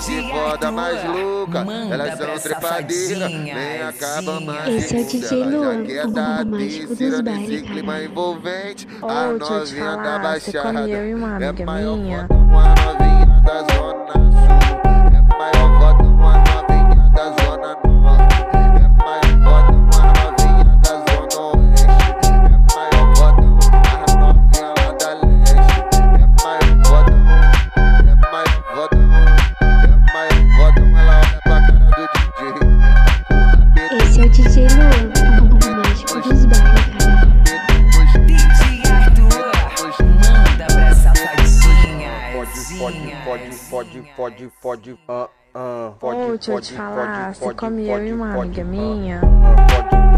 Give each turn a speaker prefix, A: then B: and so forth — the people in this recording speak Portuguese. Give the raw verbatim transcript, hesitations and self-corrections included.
A: que foda mais louca, elas são trepadeiras, nem acabam mais.
B: Esse é o D J Luan, o bobo mágico dos bailes,
A: esse clima
B: cara.
A: envolvente,
C: Ô,
A: a
C: deixa eu te
A: novinha da
C: falar, você
A: baixada
C: come eu e uma
A: é
C: amiga
A: maior
C: minha.
A: foda, uma novinha da zona sul, é maior foda, uma novinha da zona norte, é maior foda, uma novinha da zona oeste, é maior foda, a novinha lá da leste, é maior foda, é maior foda, é maior foda, ela olha pra cara do D J.
B: Esse é o D J Luan, o bobo mágico dos bailes, cara.
D: D J Arthur, manda pra safadinha.
E: Pode, pode, pode, pode, pode, ah, ah,
C: Ô,
E: pode,
C: deixa eu
E: pode,
C: te falar,
E: pode,
C: você
E: pode,
C: come eu e
E: pode,
C: uma
E: pode,
C: amiga minha.
E: ah, pode.